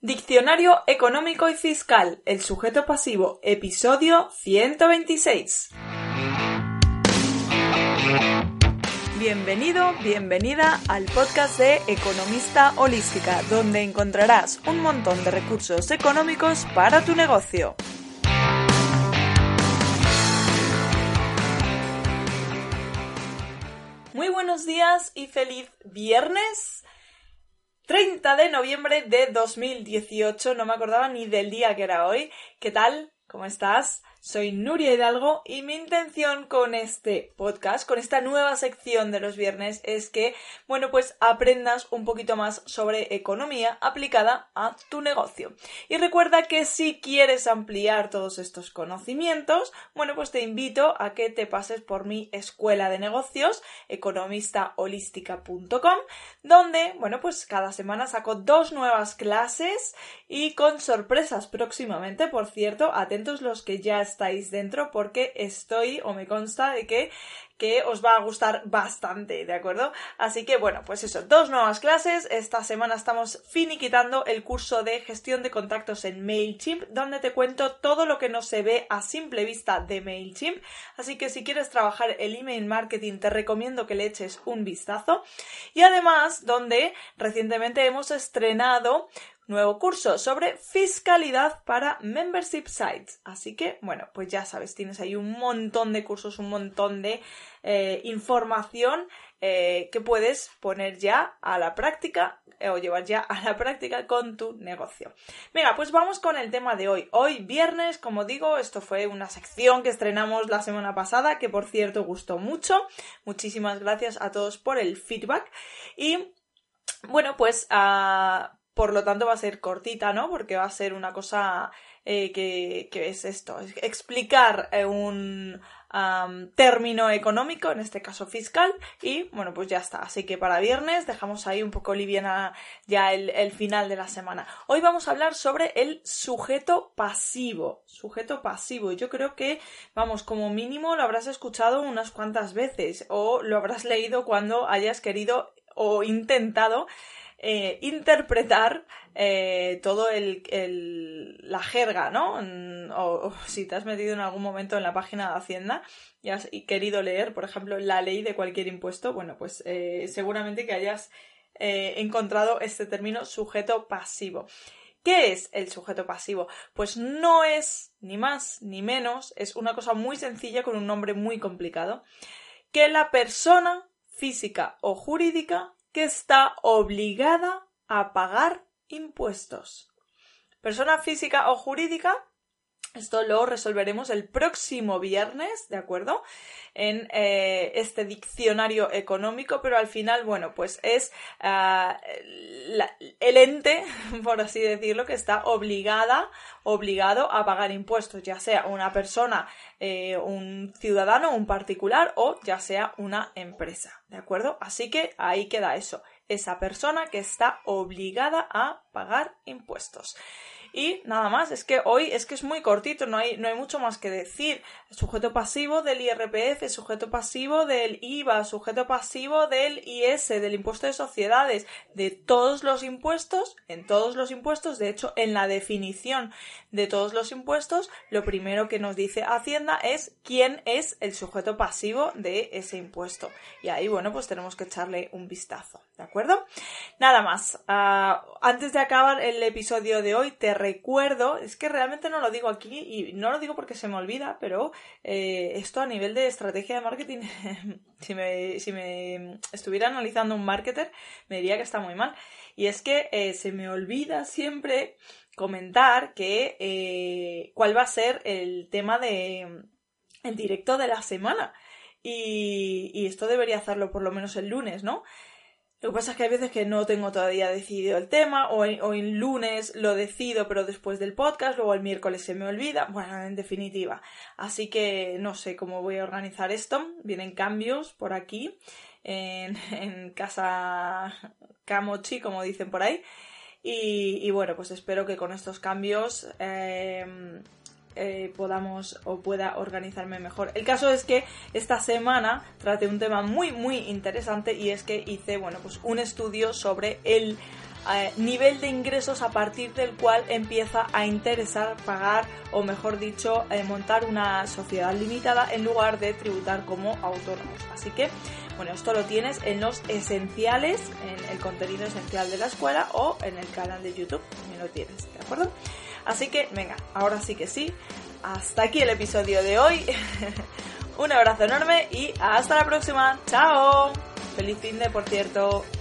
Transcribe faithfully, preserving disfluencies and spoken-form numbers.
Diccionario económico y fiscal, el sujeto pasivo, episodio ciento veintiséis. Bienvenido, bienvenida al podcast de Economista Holística, donde encontrarás un montón de recursos económicos para tu negocio. Muy buenos días y feliz viernes. treinta de noviembre de dos mil dieciocho, no me acordaba ni del día que era hoy. ¿Qué tal? ¿Cómo estás? Soy Nuria Hidalgo y mi intención con este podcast, con esta nueva sección de los viernes, es que, bueno, pues aprendas un poquito más sobre economía aplicada a tu negocio. Y recuerda que si quieres ampliar todos estos conocimientos, bueno, pues te invito a que te pases por mi escuela de negocios, economista holística punto com, donde, bueno, pues cada semana saco dos nuevas clases y con sorpresas próximamente, por cierto, atentos los que ya estáis dentro porque estoy o me consta de que, que os va a gustar bastante, ¿de acuerdo? Así que bueno, pues eso, dos nuevas clases. Esta semana estamos finiquitando el curso de gestión de contactos en MailChimp, donde te cuento todo lo que no se ve a simple vista de MailChimp. Así que si quieres trabajar el email marketing te recomiendo que le eches un vistazo. Y además, donde recientemente hemos estrenado nuevo curso sobre fiscalidad para membership sites. Así que, bueno, pues ya sabes, tienes ahí un montón de cursos, un montón de eh, información eh, que puedes poner ya a la práctica eh, o llevar ya a la práctica con tu negocio. Venga, pues vamos con el tema de hoy. Hoy viernes, como digo, esto fue una sección que estrenamos la semana pasada, que por cierto gustó mucho. Muchísimas gracias a todos por el feedback. Y, bueno, pues a... Uh, Por lo tanto va a ser cortita, ¿no? Porque va a ser una cosa eh, que, que es esto, es explicar eh, un um, término económico, en este caso fiscal, y bueno, pues ya está. Así que para viernes dejamos ahí un poco liviana ya el, el final de la semana. Hoy vamos a hablar sobre el sujeto pasivo. Sujeto pasivo. Yo creo que, vamos, como mínimo lo habrás escuchado unas cuantas veces o lo habrás leído cuando hayas querido o intentado Eh, interpretar eh, todo el, el la jerga, ¿no? O, o si te has metido en algún momento en la página de Hacienda y has y querido leer, por ejemplo, la ley de cualquier impuesto, bueno, pues eh, seguramente que hayas eh, encontrado este término sujeto pasivo. ¿Qué es el sujeto pasivo? Pues no es ni más ni menos, es una cosa muy sencilla con un nombre muy complicado, que la persona física o jurídica que está obligada a pagar impuestos. Persona física o jurídica, esto lo resolveremos el próximo viernes, ¿de acuerdo? En eh, este diccionario económico, pero al final, bueno, pues es uh, la, el ente, por así decirlo, que está obligada, obligado a pagar impuestos, ya sea una persona, eh, un ciudadano, un particular o ya sea una empresa, ¿de acuerdo? Así que ahí queda eso, esa persona que está obligada a pagar impuestos. Y nada más, es que hoy es que es muy cortito, no hay, no hay mucho más que decir. Sujeto pasivo del I R P F, sujeto pasivo del I V A, sujeto pasivo del I S, del impuesto de sociedades, de todos los impuestos, en todos los impuestos, de hecho en la definición de todos los impuestos, lo primero que nos dice Hacienda es quién es el sujeto pasivo de ese impuesto. Y ahí, bueno, pues tenemos que echarle un vistazo, ¿de acuerdo? Nada más, uh, antes de acabar el episodio de hoy, te recuerdo, es que realmente no lo digo aquí y no lo digo porque se me olvida, pero eh, esto a nivel de estrategia de marketing, si, me, si me estuviera analizando un marketer, me diría que está muy mal. Y es que eh, se me olvida siempre comentar que eh, cuál va a ser el tema de el directo de la semana. Y, y esto debería hacerlo por lo menos el lunes, ¿no? Lo que pasa es que hay veces que no tengo todavía decidido el tema, o el, o el lunes lo decido pero después del podcast, luego el miércoles se me olvida, bueno, en definitiva. Así que no sé cómo voy a organizar esto, vienen cambios por aquí, en, en casa Camochi, como dicen por ahí, y, y bueno, pues espero que con estos cambios eh, eh, podamos o pueda organizarme mejor. El caso es que esta semana traté un tema muy muy interesante y es que hice, bueno, pues un estudio sobre el eh, nivel de ingresos a partir del cual empieza a interesar pagar, o mejor dicho, eh, montar una sociedad limitada en lugar de tributar como autónomos. Así que, bueno, esto lo tienes en los esenciales, en el contenido esencial de la escuela o en el canal de YouTube, también lo tienes, ¿de acuerdo? Así que, venga, ahora sí que sí, hasta aquí el episodio de hoy. Un abrazo enorme y hasta la próxima. ¡Chao! ¡Feliz fin de, por cierto!